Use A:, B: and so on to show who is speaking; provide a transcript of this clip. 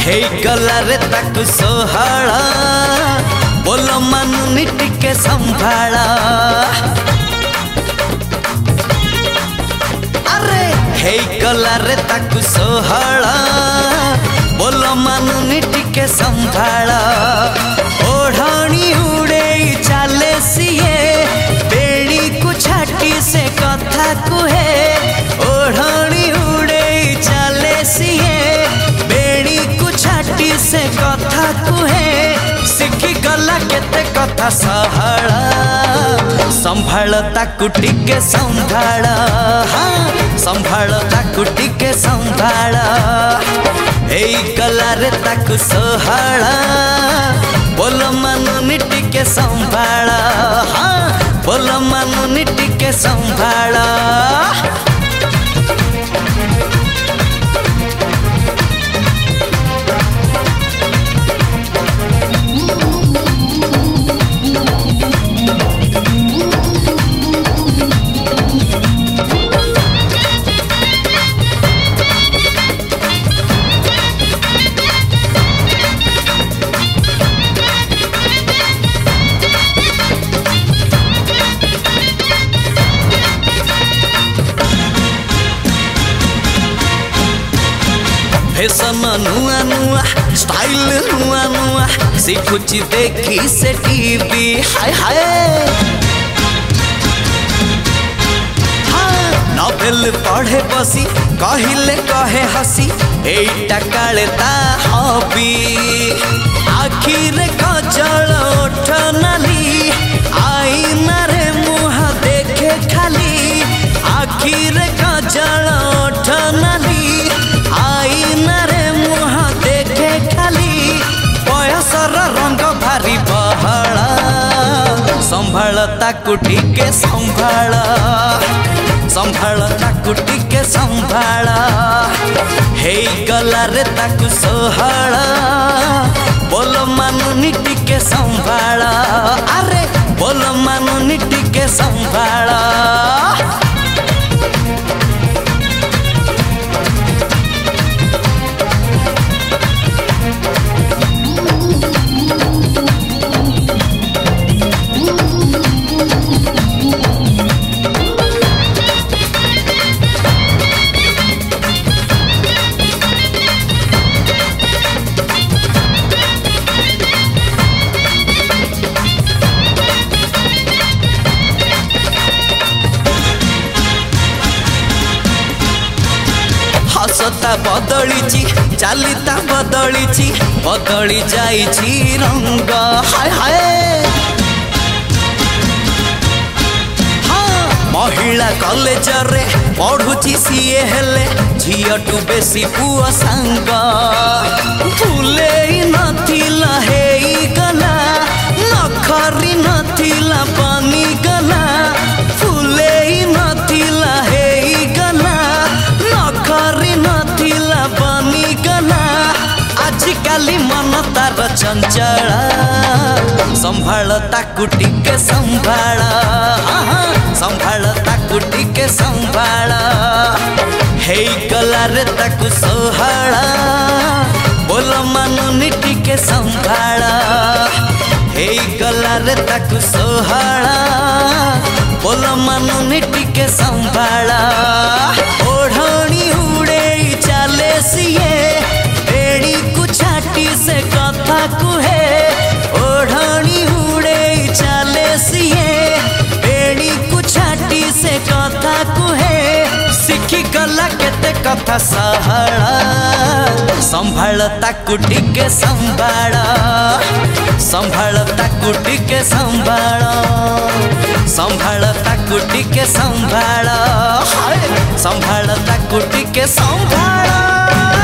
A: हे गला रे ताकु सोहळा बोल मानुनी टिके संभाळा अरे हे गला रे ताकु सोहळा बोल मानुनी टिके संभाळा ओढ़नी उड़े चाले सिए बेड़ी को छाटी से कथा कुहे ओढ़नी उड़े चाले सिए बेड़ी को छाटी से कथा कुहे सिखी गला केते कथा सहला संभाल ताकु टिके संभाल हाँ संभाल ताकु टिके संभाल ए गला रे ताकु सोहला बोल मानुनी टिके संभाल हाँ बोल मानुनी टिके संभाल फैशन नुआ नुआ स्टाइल नुआ नुआ सीखुची देखी से टीवी हाय हाय हाँ नॉवेल पढ़े बसी कहिले कहे हसी एटा काले ता हॉबी आखिर कजल ओठ नाली आईना रे मुह देखे खाली आखिर कजल ओठ नाली आईना रे मुह देखे खाली बयसर रंग भारी बहला संभाल ताकु टिके संभाल संभाल ताकु टिके संभाल हे गला रे ताकु सोहला बोल मानुनी टिके संभाल अरे बोल मानुनी टिके संभाल हसता बदली चालिता बदली बदली जाइछि रंग हाय हाय हाँ महिला कॉलेज रे पढ़ुची सीए हेले झियटू बेसी पुआ सांग फुले नथिला हे गला नखरी नथिला बनी गला फुले नथिला हे गला नखरी नथिला बनी गला आजिकाली मन तार चंचला संभाल ताकु टिके संभाल संभाल ताकु टिके संभाल हे गला रे ताकु सोहला बोल मानुनी टिके संभाल हे गला रे ताकु सोहला बोल मानुनी टिके संभाल ओढ़नी उड़े चाले सिए बेड़ी को छाटी से कथा कुहे ओढ़नी उड़े चाले सिए बेड़ी को छाटी से कथा कुहे सिखी गला केते कथा सहला संभाल ताकु टिके संभाल संभाल ताकु टिके संभाल संभाल ताकु टिके संभाल संभाल ताकु टिके संभाल।